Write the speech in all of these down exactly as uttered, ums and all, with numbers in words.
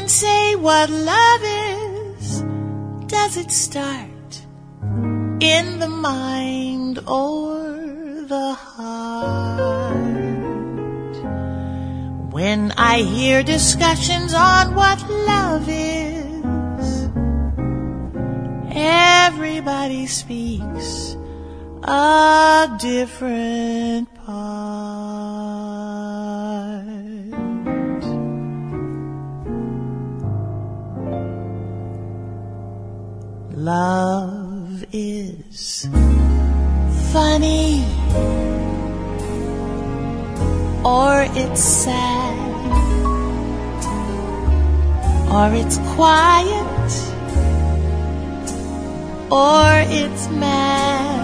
say what love is, does it start in the mind or the heart? When I hear discussions on what love is, everybody speaks a different part. Love is funny, or it's sad, or it's quiet, or it's mad.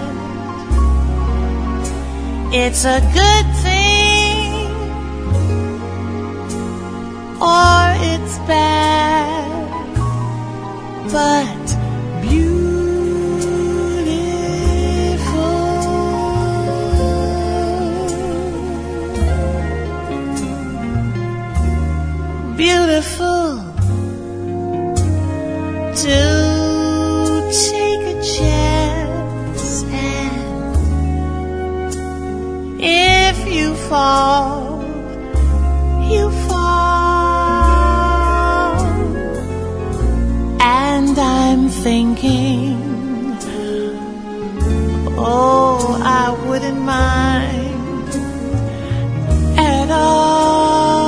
It's a good thing, or it's bad, but beautiful to take a chance, and if you fall, you fall. And I'm thinking, oh, I wouldn't mind at all.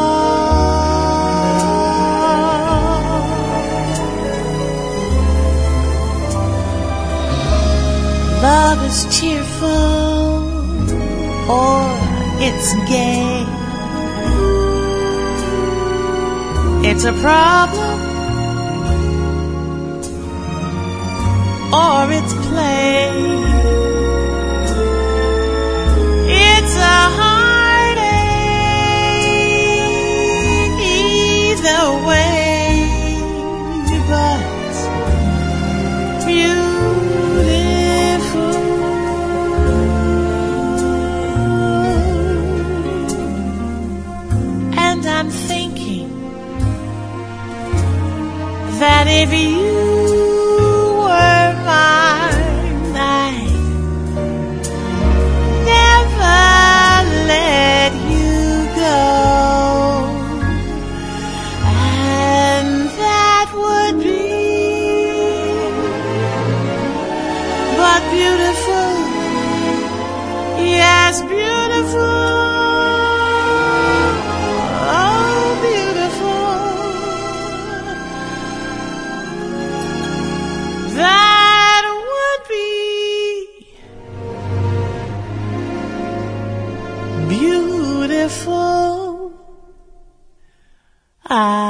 Love is cheerful, or it's gay. It's a problem, or it's play. It's a heartache either way, but beautiful. And I'm thinking that if you were mine, I'd never let you go. And that would be but beautiful, yes, beautiful. That would be beautiful. I